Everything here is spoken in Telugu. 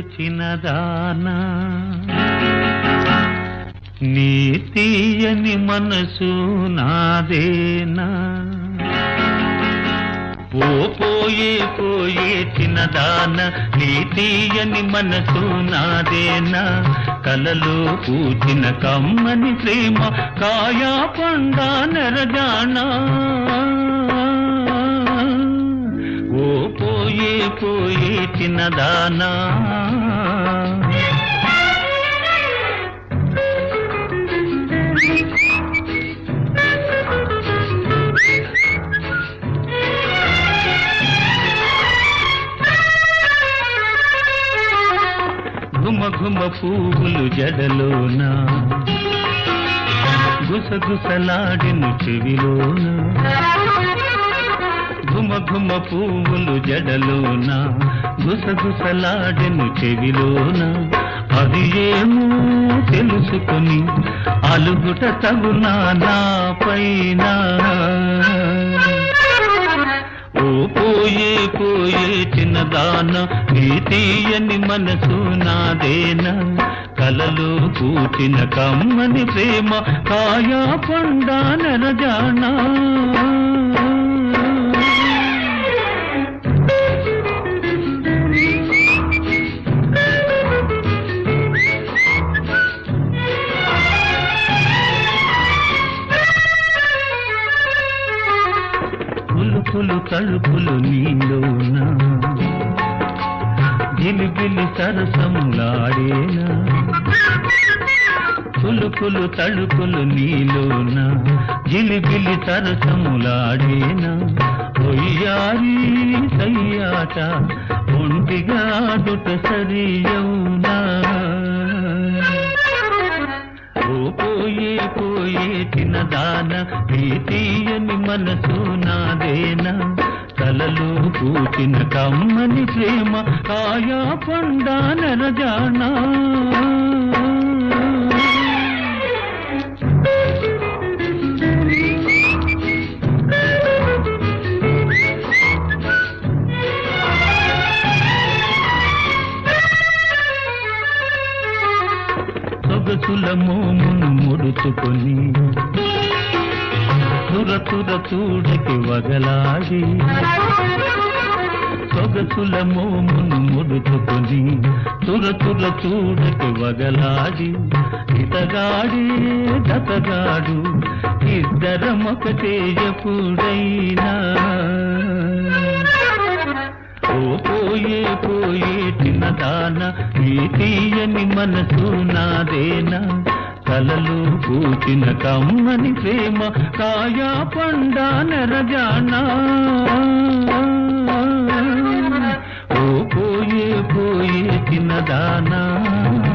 చిన్నదానా నీ తీయని మనసు నాదేనా ఓ పోయే పోయే చిన్నదాన నీ తీయని మనసు నాదేనా కలలో పూచిన కమ్మని ప్రేమ కాయా పండా నెరజానా ఓ పోయే పోయే చిన్నదానా ఘుమ ఘుమ పువ్వులు జడలోన గుసగుసలాడిను చెవిలోన ఘుమ ఘుమ పువ్వులు జడలోన గుసగుసలాడిను చెవిలోన అది ఏమో తెలుసుకొని అలుగుట తగునా నా పైన ఓ పోయే పోయే చిన్నదాన నీ తీయని మనసు నాదేనా కలలో పూచిన కమ్మని ప్రేమ కాయా పండా నెరజానా పులుపులు తలుపులు నీలోన గిలిగిలి సరసములాడేనా పులుపులు తలుపులు నీలోన గిలిగిలి సరసములాడేనా ఒయ్యారి సయ్యాట ఒంటిగా దుట సరియౌనా ఓ పోయే పోయే చిన్నదాన నీ తీయని మనసు నాదేనా కలలో పూచిన కమ్మని ప్రేమ కాయా పండా నెరజానా సొగసుల మోమును ముడుచుకొని తుర తుర చూడకి వగలాడి సొగసుల మోమును ముడుచుకొని తుర తుర చూడకి వగలాడి ఇతగాడి దతగాడు ఇద్దరమొకటే ఎప్పుడైనా ఓ పోయే పోయే చిన్నదాన నీ తీయని మనసు నాదేనా కలలో పూచిన కమ్మని ప్రేమ కాయా పండా నెరజానా ఓ పోయే పోయే చిన్నదానా